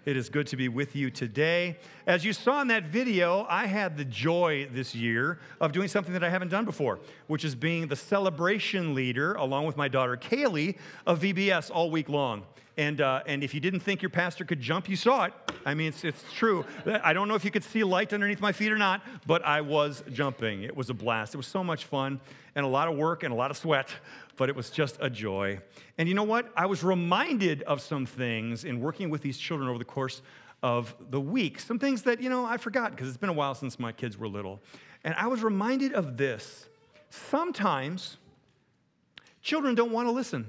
It is good to be with you today. As you saw in that video, I had the joy this year of doing something that I haven't done before, which is being the celebration leader, along with my daughter Kaylee, of VBS all week long. And if you didn't think your pastor could jump, you saw it. I mean, it's true. I don't know if you could see light underneath my feet or not, but I was jumping. It was a blast. It was so much fun and a lot of work and a lot of sweat, but it was just a joy. And you know what? I was reminded of some things in working with these children over the course of the week. Some things that, I forgot because it's been a while since my kids were little. And I was reminded of this. Sometimes children don't want to listen.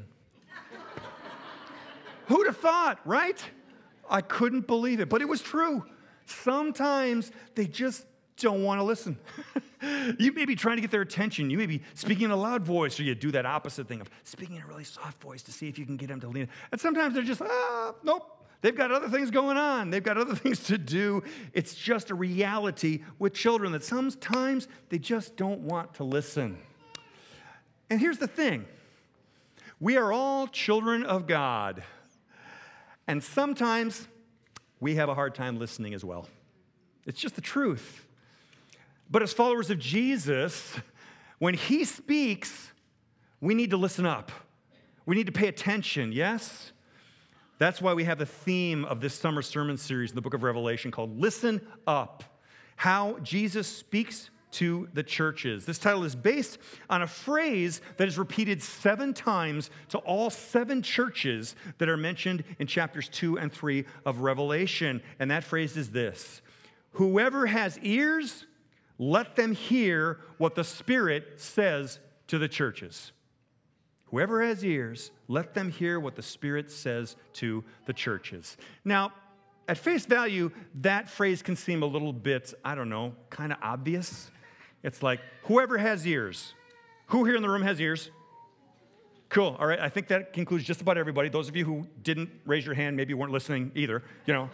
Who'd have thought, right? I couldn't believe it, but it was true. Sometimes they just don't want to listen. You may be trying to get their attention. You may be speaking in a loud voice, or you do that opposite thing of speaking in a really soft voice to see if you can get them to lean. And sometimes they're just, nope. They've got other things going on. They've got other things to do. It's just a reality with children that sometimes they just don't want to listen. And here's the thing. We are all children of God. And sometimes we have a hard time listening as well. It's just the truth. But as followers of Jesus, when he speaks, we need to listen up. We need to pay attention, yes? That's why we have the theme of this summer sermon series in the book of Revelation called Listen Up, how Jesus speaks to the churches. This title is based on a phrase that is repeated 7 times to all 7 churches that are mentioned in chapters 2 and 3 of Revelation. And that phrase is this: whoever has ears, let them hear what the Spirit says to the churches. Whoever has ears, let them hear what the Spirit says to the churches. Now, at face value, that phrase can seem a little bit, kind of obvious. It's like, whoever has ears. Who here in the room has ears? Cool. All right. I think that concludes just about everybody. Those of you who didn't raise your hand, maybe you weren't listening either. So.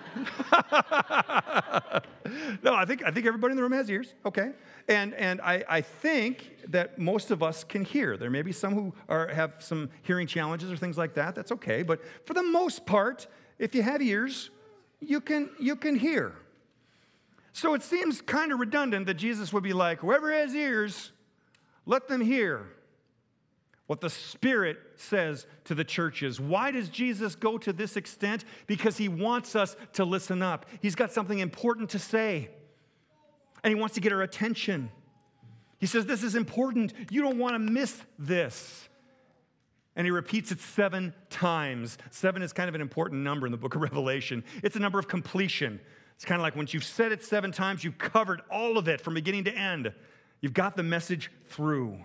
No, I think everybody in the room has ears. Okay. And I think that most of us can hear. There may be some who have some hearing challenges or things like that. That's okay. But for the most part, if you have ears, you can hear. So it seems kind of redundant that Jesus would be like, whoever has ears, let them hear what the Spirit says to the churches. Why does Jesus go to this extent? Because he wants us to listen up. He's got something important to say, and he wants to get our attention. He says, this is important. You don't want to miss this. And he repeats it 7 times. 7 is kind of an important number in the book of Revelation. It's a number of completion. It's kind of like once you've said it 7 times, you've covered all of it from beginning to end. You've got the message through.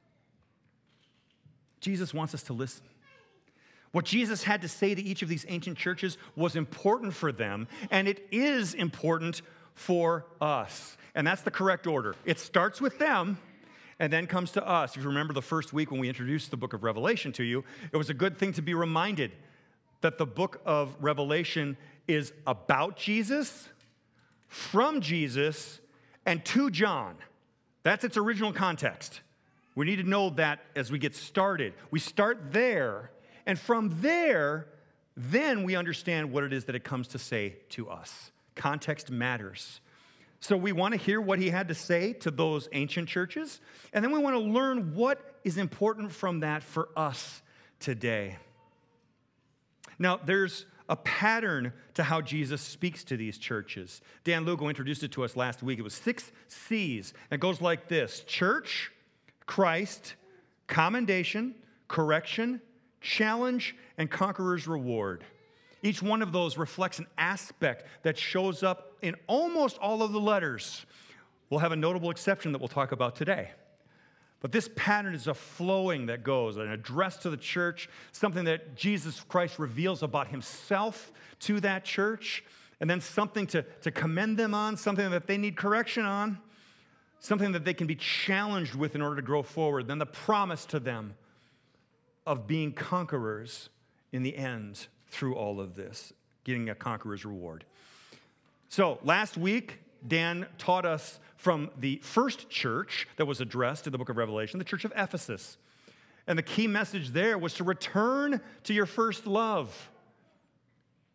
Jesus wants us to listen. What Jesus had to say to each of these ancient churches was important for them, and it is important for us. And that's the correct order. It starts with them and then comes to us. If you remember the first week when we introduced the book of Revelation to you, it was a good thing to be reminded that the book of Revelation is about Jesus, from Jesus, and to John. That's its original context. We need to know that as we get started. We start there, and from there, then we understand what it is that it comes to say to us. Context matters. So we want to hear what he had to say to those ancient churches, and then we want to learn what is important from that for us today. Now, there's a pattern to how Jesus speaks to these churches. Dan Lugo introduced it to us last week. It was 6 C's. And it goes like this: church, Christ, commendation, correction, challenge, and conqueror's reward. Each one of those reflects an aspect that shows up in almost all of the letters. We'll have a notable exception that we'll talk about today. But this pattern is a flowing that goes, an address to the church, something that Jesus Christ reveals about himself to that church, and then something to commend them on, something that they need correction on, something that they can be challenged with in order to grow forward, then the promise to them of being conquerors in the end through all of this, getting a conqueror's reward. So last week, Dan taught us from the first church that was addressed in the book of Revelation, the church of Ephesus. And the key message there was to return to your first love.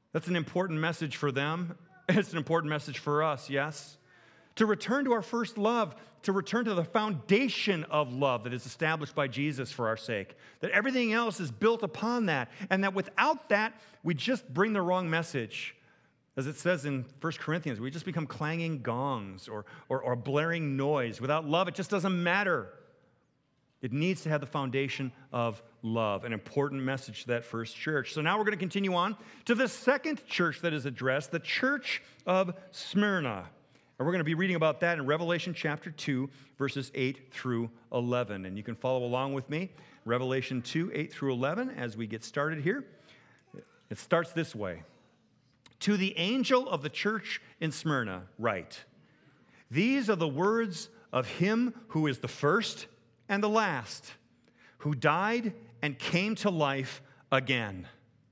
That's an important message for them. It's an important message for us, yes? To return to our first love, to return to the foundation of love that is established by Jesus for our sake. That everything else is built upon that, and that without that, we just bring the wrong message. As it says in 1 Corinthians, we just become clanging gongs or blaring noise. Without love, it just doesn't matter. It needs to have the foundation of love, an important message to that first church. So now we're going to continue on to the second church that is addressed, the church of Smyrna. And we're going to be reading about that in Revelation chapter 2, verses 8 through 11. And you can follow along with me, Revelation 2, 8 through 11, as we get started here. It starts this way. To the angel of the church in Smyrna, write, these are the words of him who is the first and the last, who died and came to life again.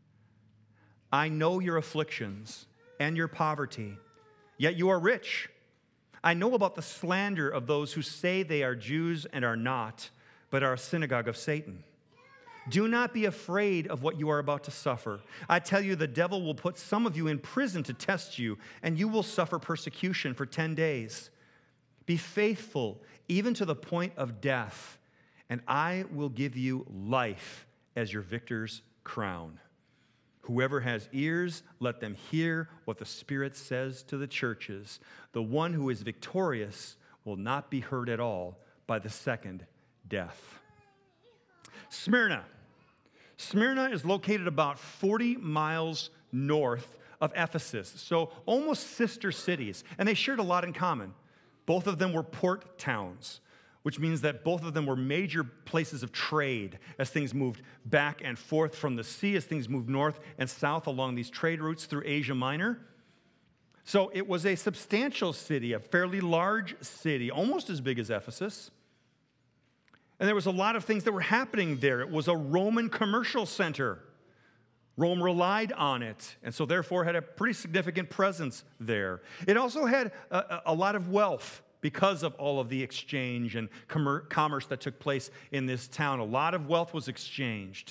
I know your afflictions and your poverty, yet you are rich. I know about the slander of those who say they are Jews and are not, but are a synagogue of Satan. Do not be afraid of what you are about to suffer. I tell you, the devil will put some of you in prison to test you, and you will suffer persecution for 10 days. Be faithful even to the point of death, and I will give you life as your victor's crown. Whoever has ears, let them hear what the Spirit says to the churches. The one who is victorious will not be hurt at all by the second death. Smyrna. Smyrna is located about 40 miles north of Ephesus, so almost sister cities, and they shared a lot in common. Both of them were port towns, which means that both of them were major places of trade as things moved back and forth from the sea, as things moved north and south along these trade routes through Asia Minor. So it was a substantial city, a fairly large city, almost as big as Ephesus. And there was a lot of things that were happening there. It was a Roman commercial center. Rome relied on it, and so therefore had a pretty significant presence there. It also had a lot of wealth because of all of the exchange and commerce that took place in this town. A lot of wealth was exchanged.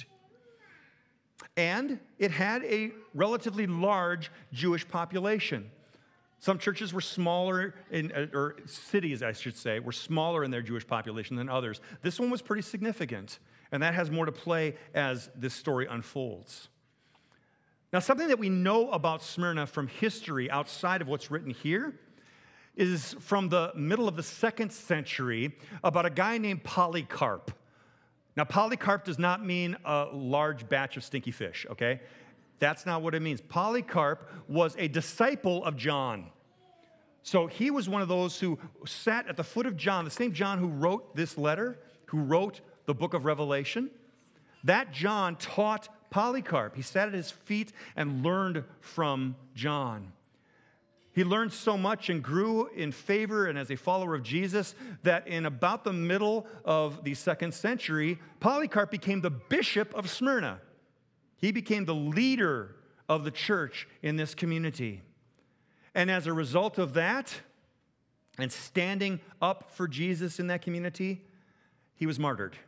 And it had a relatively large Jewish population. Some churches were smaller, or cities, I should say, were smaller in their Jewish population than others. This one was pretty significant, and that has more to play as this story unfolds. Now, something that we know about Smyrna from history outside of what's written here is from the middle of the 2nd century about a guy named Polycarp. Now, Polycarp does not mean a large batch of stinky fish, okay? That's not what it means. Polycarp was a disciple of John. So he was one of those who sat at the foot of John, the same John who wrote this letter, who wrote the book of Revelation. That John taught Polycarp. He sat at his feet and learned from John. He learned so much and grew in favor and as a follower of Jesus that in about the middle of the 2nd century, Polycarp became the bishop of Smyrna. He became the leader of the church in this community. And as a result of that, and standing up for Jesus in that community, he was martyred.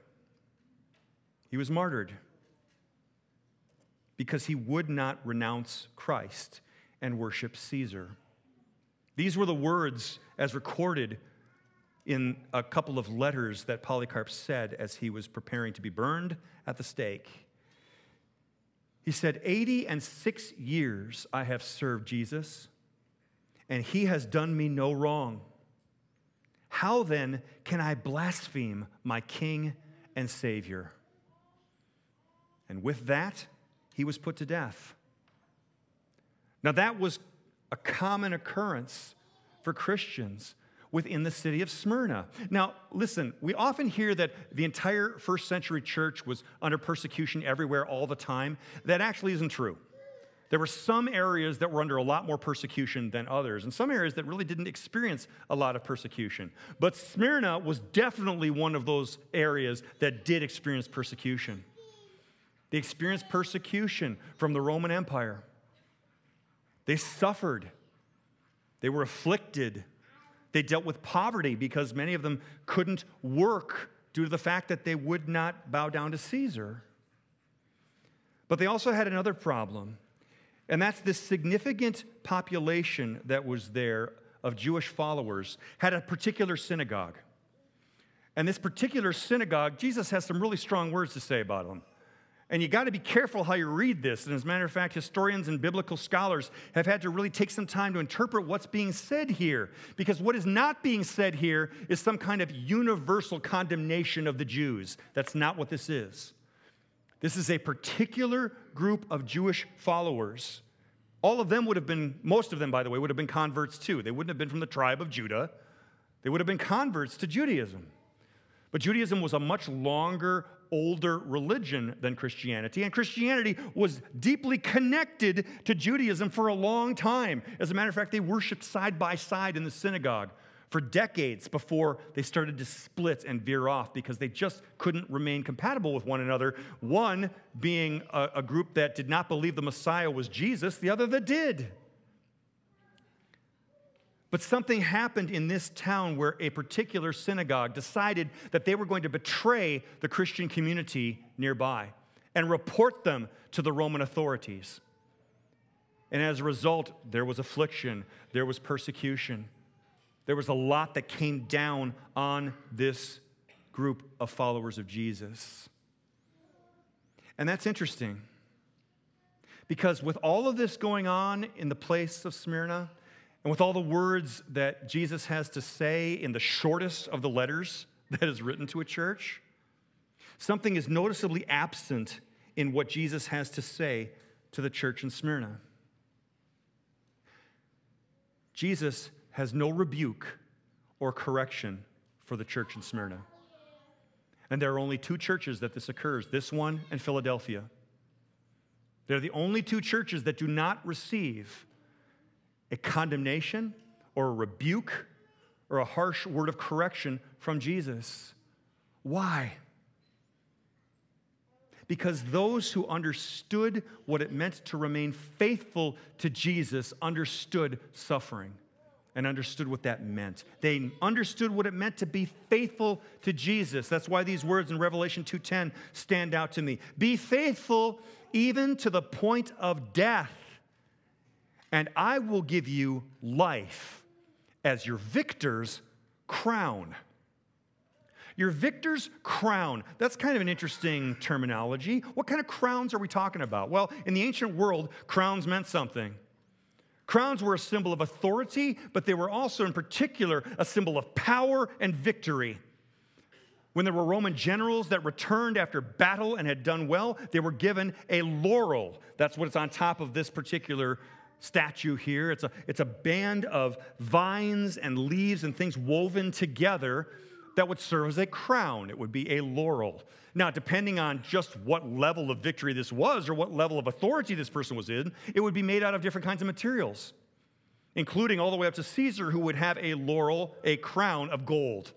He was martyred because he would not renounce Christ and worship Caesar. These were the words as recorded in a couple of letters that Polycarp said as he was preparing to be burned at the stake. He said, 86 years I have served Jesus, and he has done me no wrong. How then can I blaspheme my King and Savior? And with that, he was put to death. Now that was a common occurrence for Christians within the city of Smyrna. Now, listen, we often hear that the entire 1st century church was under persecution everywhere all the time. That actually isn't true. There were some areas that were under a lot more persecution than others, and some areas that really didn't experience a lot of persecution. But Smyrna was definitely one of those areas that did experience persecution. They experienced persecution from the Roman Empire. They suffered. They were afflicted. They dealt with poverty because many of them couldn't work due to the fact that they would not bow down to Caesar. But they also had another problem. And that's this significant population that was there of Jewish followers had a particular synagogue. And this particular synagogue, Jesus has some really strong words to say about them. And you got to be careful how you read this. And as a matter of fact, historians and biblical scholars have had to really take some time to interpret what's being said here. Because what is not being said here is some kind of universal condemnation of the Jews. That's not what this is. This is a particular group of Jewish followers. All of them would have been, most of them, by the way, would have been converts too. They wouldn't have been from the tribe of Judah. They would have been converts to Judaism. But Judaism was a much longer, older religion than Christianity, and Christianity was deeply connected to Judaism for a long time. As a matter of fact, they worshiped side by side in the synagogue for decades before they started to split and veer off because they just couldn't remain compatible with one another. One being a group that did not believe the Messiah was Jesus, the other that did. But something happened in this town where a particular synagogue decided that they were going to betray the Christian community nearby and report them to the Roman authorities. And as a result, there was affliction, there was persecution. There was a lot that came down on this group of followers of Jesus. And that's interesting because with all of this going on in the place of Smyrna, and with all the words that Jesus has to say in the shortest of the letters that is written to a church, something is noticeably absent in what Jesus has to say to the church in Smyrna. Jesus has no rebuke or correction for the church in Smyrna. And there are only two churches that this occurs, this one and Philadelphia. They're the only two churches that do not receive a condemnation or a rebuke or a harsh word of correction from Jesus. Why? Because those who understood what it meant to remain faithful to Jesus understood suffering and understood what that meant. They understood what it meant to be faithful to Jesus. That's why these words in Revelation 2:10 stand out to me. Be faithful even to the point of death, and I will give you life as your victor's crown. Your victor's crown. That's kind of an interesting terminology. What kind of crowns are we talking about? Well, in the ancient world, crowns meant something. Crowns were a symbol of authority, but they were also, in particular, a symbol of power and victory. When there were Roman generals that returned after battle and had done well, they were given a laurel. That's what's on top of this particular statue here. It's a band of vines and leaves and things woven together that would serve as a crown. It would be a laurel. Now, depending on just what level of victory this was or what level of authority this person was in, it would be made out of different kinds of materials, including all the way up to Caesar, who would have a laurel, a crown of gold.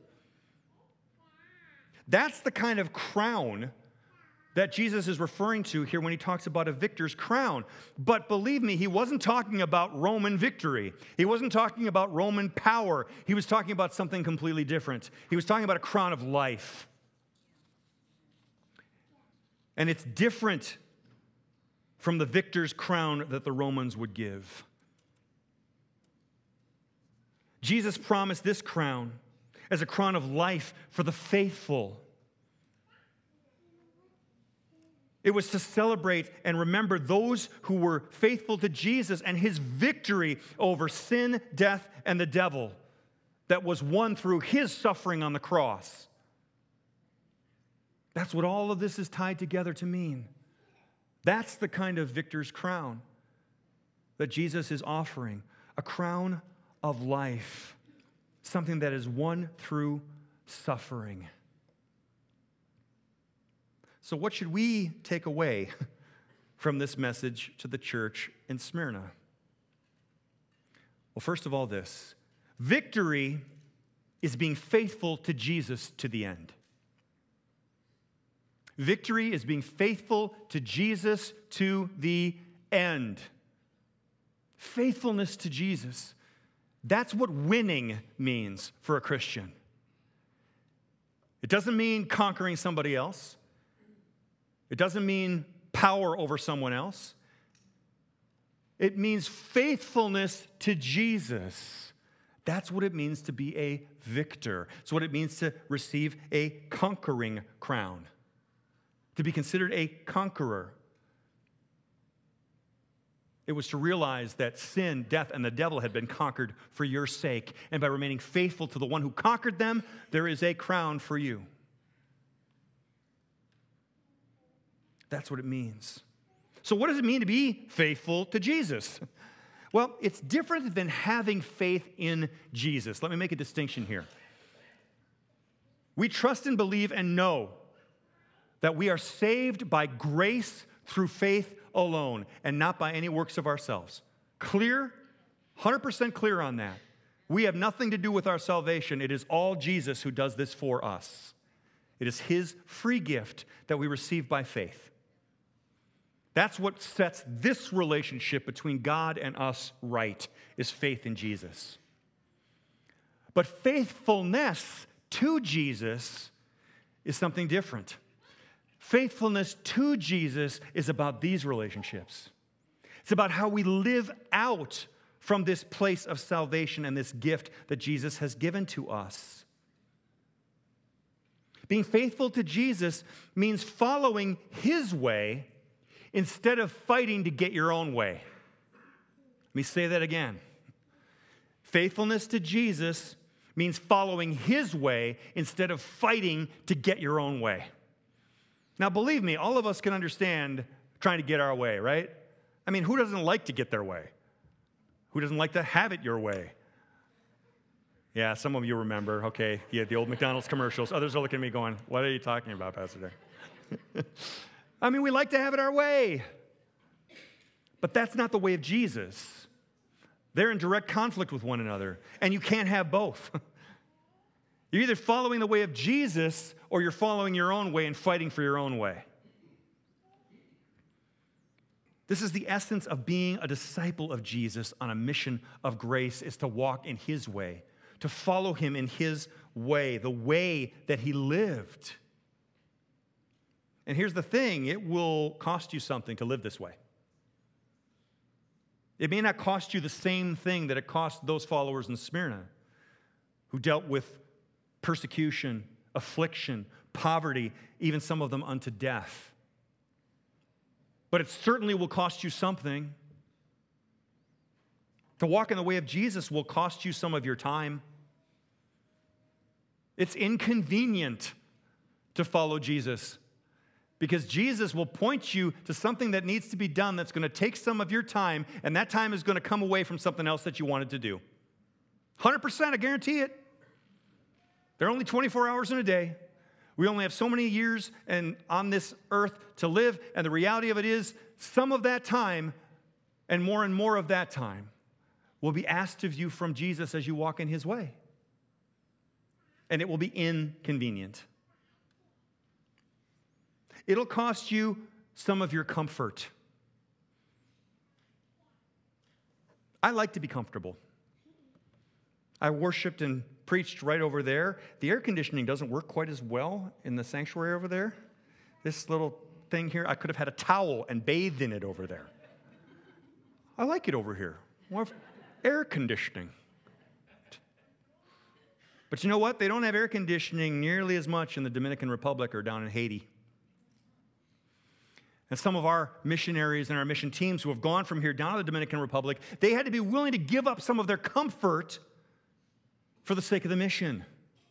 That's the kind of crown that Jesus is referring to here when he talks about a victor's crown. But believe me, he wasn't talking about Roman victory. He wasn't talking about Roman power. He was talking about something completely different. He was talking about a crown of life. And it's different from the victor's crown that the Romans would give. Jesus promised this crown as a crown of life for the faithful. It was to celebrate and remember those who were faithful to Jesus and his victory over sin, death, and the devil that was won through his suffering on the cross. That's what all of this is tied together to mean. That's the kind of victor's crown that Jesus is offering, a crown of life, something that is won through suffering. So what should we take away from this message to the church in Smyrna? Well, first of all, this. Victory is being faithful to Jesus to the end. Victory is being faithful to Jesus to the end. Faithfulness to Jesus. That's what winning means for a Christian. It doesn't mean conquering somebody else. It doesn't mean power over someone else. It means faithfulness to Jesus. That's what it means to be a victor. It's what it means to receive a conquering crown, to be considered a conqueror. It was to realize that sin, death, and the devil had been conquered for your sake. And by remaining faithful to the one who conquered them, there is a crown for you. That's what it means. So what does it mean to be faithful to Jesus? Well, it's different than having faith in Jesus. Let me make a distinction here. We trust and believe and know that we are saved by grace through faith alone and not by any works of ourselves. Clear? 100% clear on that. We have nothing to do with our salvation. It is all Jesus who does this for us. It is his free gift that we receive by faith. That's what sets this relationship between God and us right, is faith in Jesus. But faithfulness to Jesus is something different. Faithfulness to Jesus is about these relationships. It's about how we live out from this place of salvation and this gift that Jesus has given to us. Being faithful to Jesus means following his way instead of fighting to get your own way. Let me say that again. Faithfulness to Jesus means following his way instead of fighting to get your own way. Now, believe me, all of us can understand trying to get our way, right? I mean, who doesn't like to get their way? Who doesn't like to have it your way? Yeah, some of you remember. Okay, yeah, the old McDonald's commercials. Others are looking at me going, what are you talking about, Pastor Dave? I mean, we like to have it our way. But that's not the way of Jesus. They're in direct conflict with one another, and you can't have both. You're either following the way of Jesus or you're following your own way and fighting for your own way. This is the essence of being a disciple of Jesus on a mission of grace, is to walk in his way, to follow him in his way, the way that he lived. And here's the thing, it will cost you something to live this way. It may not cost you the same thing that it cost those followers in Smyrna who dealt with persecution, affliction, poverty, even some of them unto death. But it certainly will cost you something. To walk in the way of Jesus will cost you some of your time. It's inconvenient to follow Jesus because Jesus will point you to something that needs to be done that's going to take some of your time, and that time is going to come away from something else that you wanted to do. 100%, I guarantee it. There are only 24 hours in a day. We only have so many years on this earth to live, and the reality of it is some of that time and more of that time will be asked of you from Jesus as you walk in his way. And it will be inconvenient. It'll cost you some of your comfort. I like to be comfortable. I worshiped and preached right over there. The air conditioning doesn't work quite as well in the sanctuary over there. This little thing here, I could have had a towel and bathed in it over there. I like it over here. More air conditioning. But you know what? They don't have air conditioning nearly as much in the Dominican Republic or down in Haiti. And some of our missionaries and our mission teams who have gone from here down to the Dominican Republic, they had to be willing to give up some of their comfort for the sake of the mission.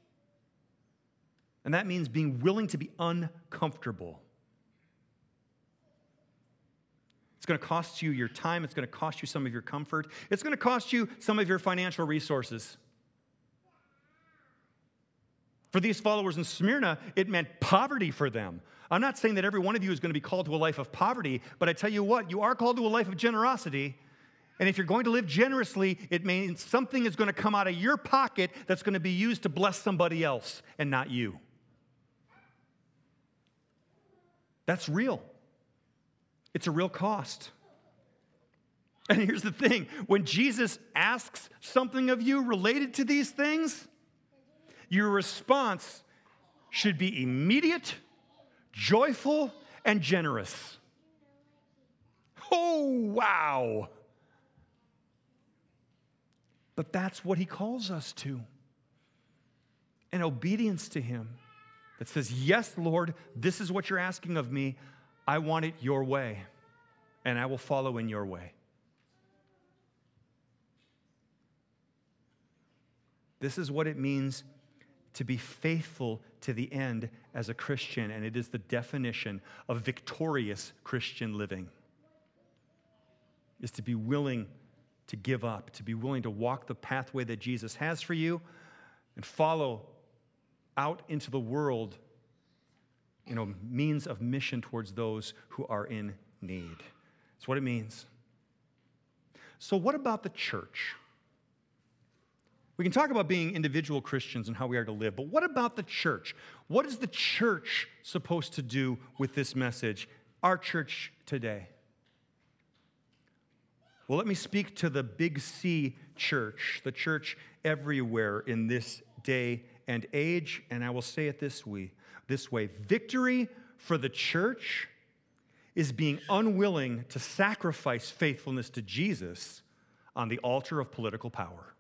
And that means being willing to be uncomfortable. It's going to cost you your time. It's going to cost you some of your comfort. It's going to cost you some of your financial resources. For these followers in Smyrna, it meant poverty for them. I'm not saying that every one of you is going to be called to a life of poverty, but I tell you what, you are called to a life of generosity. And if you're going to live generously, it means something is going to come out of your pocket that's going to be used to bless somebody else and not you. That's real. It's a real cost. And here's the thing, when Jesus asks something of you related to these things, your response should be immediate, joyful, and generous. Oh, wow. But that's what he calls us to. An obedience to him that says, yes, Lord, this is what you're asking of me. I want it your way, and I will follow in your way. This is what it means to be faithful to the end as a Christian, and it is the definition of victorious Christian living, is to be willing to give up, to be willing to walk the pathway that Jesus has for you and follow out into the world, means of mission towards those who are in need. That's what it means. So what about the church? We can talk about being individual Christians and how we are to live, but what about the church? What is the church supposed to do with this message? Our church today. Well, let me speak to the big C church, the church everywhere in this day and age, and I will say it this way. Victory for the church is being unwilling to sacrifice faithfulness to Jesus on the altar of political power.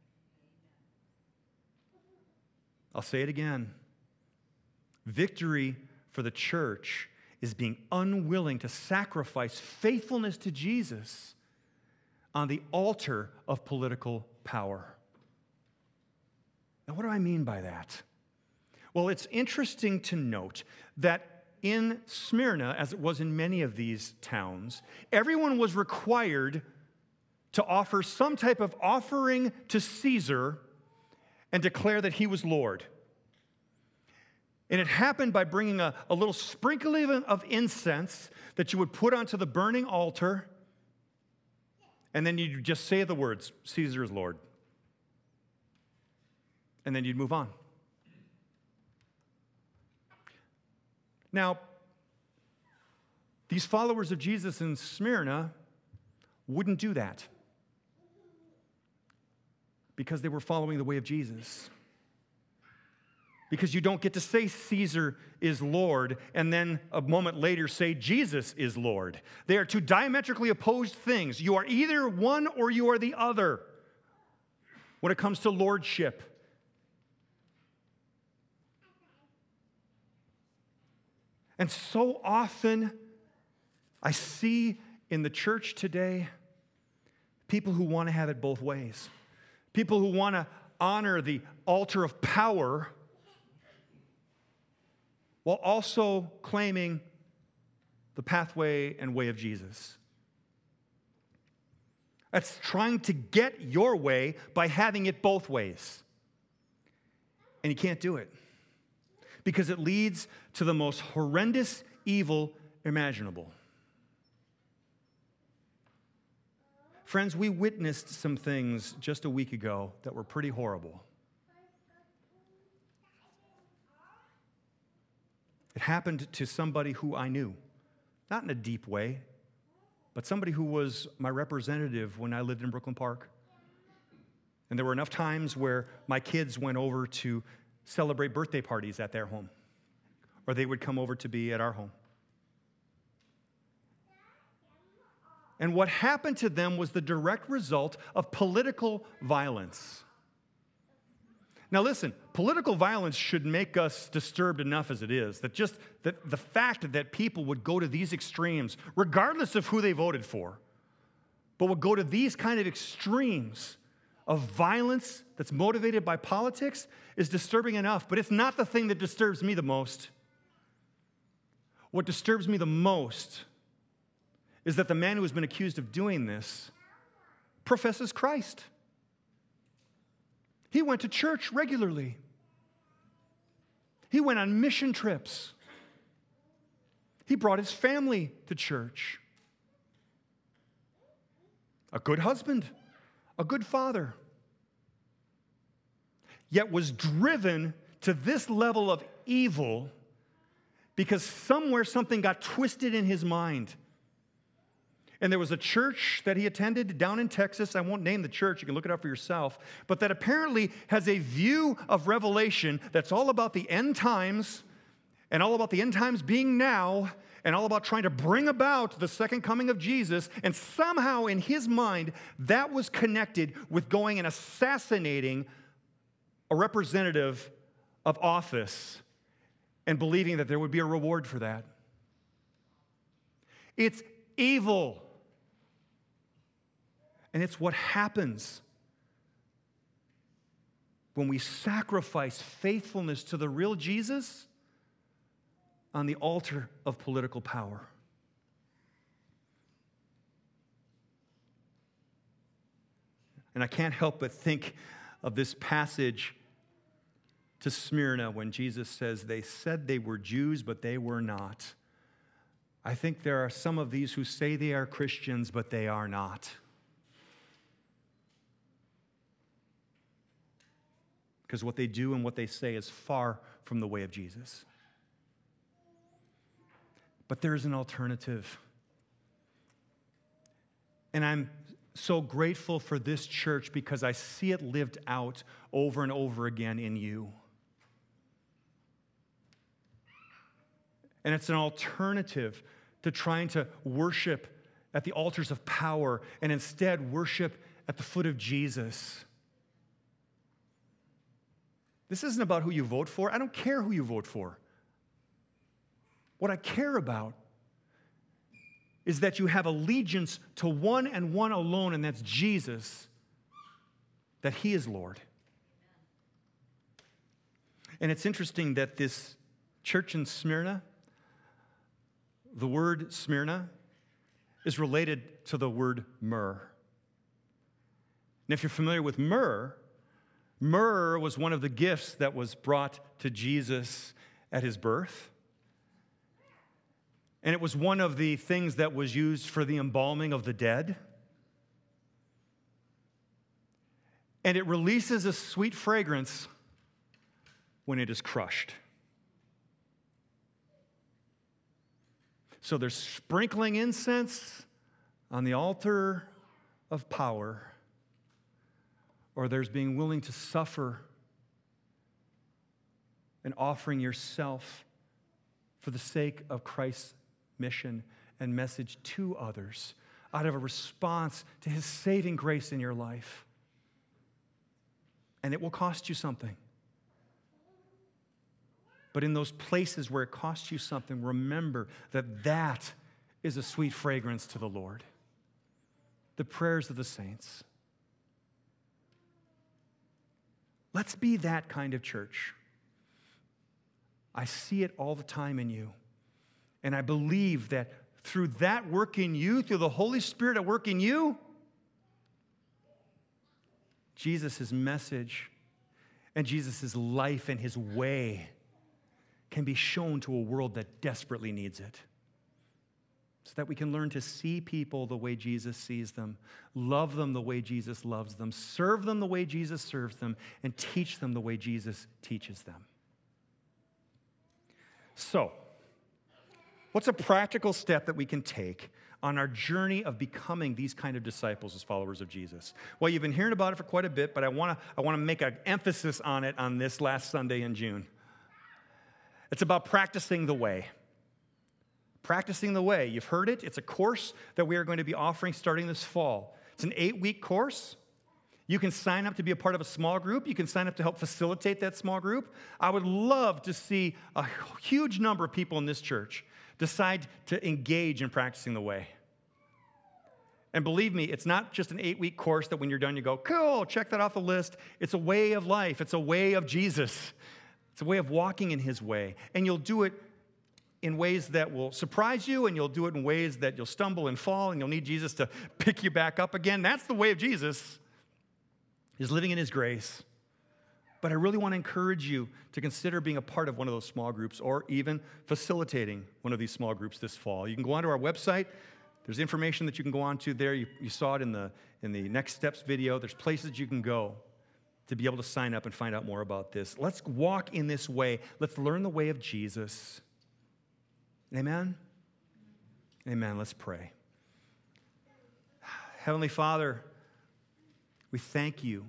I'll say it again. Victory for the church is being unwilling to sacrifice faithfulness to Jesus on the altar of political power. Now, what do I mean by that? Well, it's interesting to note that in Smyrna, as it was in many of these towns, everyone was required to offer some type of offering to Caesar and declare that he was Lord. And it happened by bringing a little sprinkling of incense that you would put onto the burning altar, and then you'd just say the words, Caesar is Lord. And then you'd move on. Now, these followers of Jesus in Smyrna wouldn't do that because they were following the way of Jesus. Because you don't get to say Caesar is Lord and then a moment later say Jesus is Lord. They are two diametrically opposed things. You are either one or you are the other when it comes to lordship. And so often I see in the church today people who want to have it both ways. People who want to honor the altar of power while also claiming the pathway and way of Jesus. That's trying to get your way by having it both ways. And you can't do it because it leads to the most horrendous evil imaginable. Friends, we witnessed some things just a week ago that were pretty horrible. It happened to somebody who I knew, not in a deep way, but somebody who was my representative when I lived in Brooklyn Park. And there were enough times where my kids went over to celebrate birthday parties at their home, or they would come over to be at our home. And what happened to them was the direct result of political violence. Now listen, political violence should make us disturbed enough as it is, that just the fact that people would go to these extremes, regardless of who they voted for, but would go to these kind of extremes of violence that's motivated by politics is disturbing enough, but it's not the thing that disturbs me the most. What disturbs me the most is that the man who has been accused of doing this professes Christ. He went to church regularly. He went on mission trips. He brought his family to church. A good husband, a good father. Yet was driven to this level of evil because somewhere something got twisted in his mind. And there was a church that he attended down in Texas. I won't name the church. You can look it up for yourself. But that apparently has a view of Revelation that's all about the end times and all about the end times being now and all about trying to bring about the second coming of Jesus. And somehow in his mind, that was connected with going and assassinating a representative of office and believing that there would be a reward for that. It's evil. And it's what happens when we sacrifice faithfulness to the real Jesus on the altar of political power. And I can't help but think of this passage to Smyrna when Jesus says, they said they were Jews, but they were not. I think there are some of these who say they are Christians, but they are not. Because what they do and what they say is far from the way of Jesus. But there is an alternative. And I'm so grateful for this church because I see it lived out over and over again in you. And it's an alternative to trying to worship at the altars of power and instead worship at the foot of Jesus. This isn't about who you vote for. I don't care who you vote for. What I care about is that you have allegiance to one and one alone, and that's Jesus, that he is Lord. And it's interesting that this church in Smyrna, the word Smyrna is related to the word myrrh. And if you're familiar with myrrh, myrrh was one of the gifts that was brought to Jesus at his birth. And it was one of the things that was used for the embalming of the dead. And it releases a sweet fragrance when it is crushed. So there's sprinkling incense on the altar of power, or there's being willing to suffer and offering yourself for the sake of Christ's mission and message to others out of a response to his saving grace in your life. And it will cost you something. But in those places where it costs you something, remember that that is a sweet fragrance to the Lord. The prayers of the saints. Let's be that kind of church. I see it all the time in you. And I believe that through that work in you, through the Holy Spirit at work in you, Jesus' message and Jesus' life and his way can be shown to a world that desperately needs it. So that we can learn to see people the way Jesus sees them, love them the way Jesus loves them, serve them the way Jesus serves them, and teach them the way Jesus teaches them. So, what's a practical step that we can take on our journey of becoming these kind of disciples as followers of Jesus? Well, you've been hearing about it for quite a bit, but I want to make an emphasis on it on this last Sunday in June. It's about practicing the way. Practicing the way. You've heard it. It's a course that we are going to be offering starting this fall. It's an 8-week course. You can sign up to be a part of a small group. You can sign up to help facilitate that small group. I would love to see a huge number of people in this church decide to engage in practicing the way. And believe me, it's not just an 8-week course that when you're done you go, cool, check that off the list. It's a way of life. It's a way of Jesus. It's a way of walking in his way. And you'll do it in ways that will surprise you, and you'll do it in ways that you'll stumble and fall, and you'll need Jesus to pick you back up again. That's the way of Jesus, is living in his grace. But I really want to encourage you to consider being a part of one of those small groups or even facilitating one of these small groups this fall. You can go onto our website. There's information that you can go onto there. You saw it in the Next Steps video. There's places you can go to be able to sign up and find out more about this. Let's walk in this way. Let's learn the way of Jesus. Amen? Amen. Let's pray. Heavenly Father, we thank you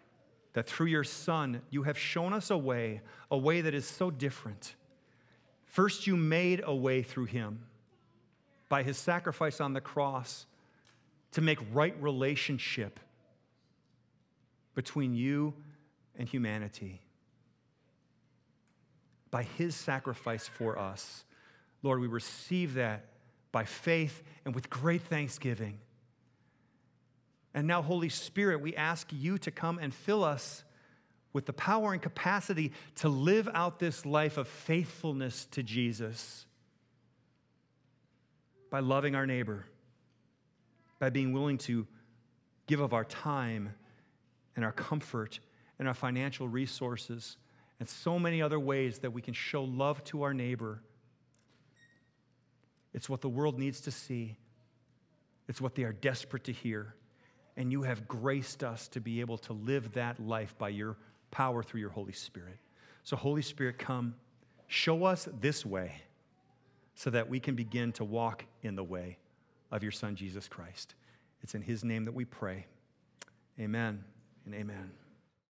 that through your Son, you have shown us a way that is so different. First, you made a way through him by his sacrifice on the cross to make right relationship between you and humanity. By his sacrifice for us. Lord, we receive that by faith and with great thanksgiving. And now, Holy Spirit, we ask you to come and fill us with the power and capacity to live out this life of faithfulness to Jesus by loving our neighbor, by being willing to give of our time and our comfort and our financial resources and so many other ways that we can show love to our neighbor. It's what the world needs to see. It's what they are desperate to hear. And you have graced us to be able to live that life by your power through your Holy Spirit. So Holy Spirit, come, show us this way so that we can begin to walk in the way of your Son, Jesus Christ. It's in his name that we pray. Amen and amen.